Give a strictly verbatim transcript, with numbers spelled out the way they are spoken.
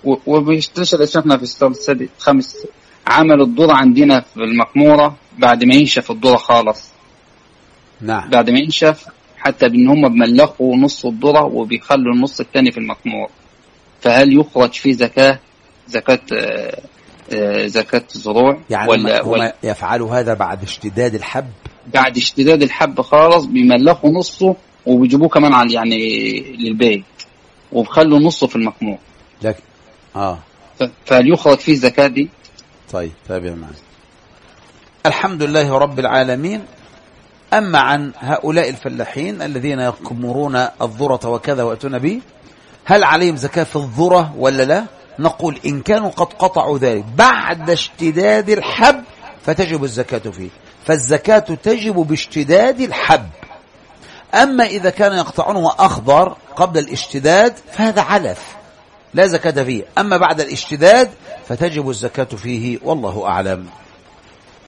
وبيشتغل يا شيخنا في السؤال السادس خمس عمل الذرة عندنا في المقمورة بعد ما ينشف الذرة خالص. نعم. بعد ما ينشف حتى بان هم بملخوا نص الذرة وبيخلوا النص الثاني في المقمور، فهل يخرج فيه زكاة زكاة آه آه زكاة الزروع؟ يعني ولا, ولا يفعلوا هذا بعد اشتداد الحب؟ بعد اشتداد الحب خالص بيملخوا نصه وبيجيبوه كمان على يعني للبيت وبخلوا نصه في المقمور. لكن اه فهل يخرج فيه زكاة دي؟ طيب تابع معي. الحمد لله رب العالمين. أما عن هؤلاء الفلاحين الذين يقمرون الذرة وكذا وأتون به، هل عليهم زكاة في الذرة ولا لا؟ نقول إن كانوا قد قطعوا ذلك بعد اشتداد الحب فتجب الزكاة فيه، فالزكاة تجب باشتداد الحب. أما إذا كانوا يقطعونه أخضر قبل الاشتداد فهذا علف لا زكاة فيه، أما بعد الاشتداد فتجب الزكاة فيه، والله أعلم.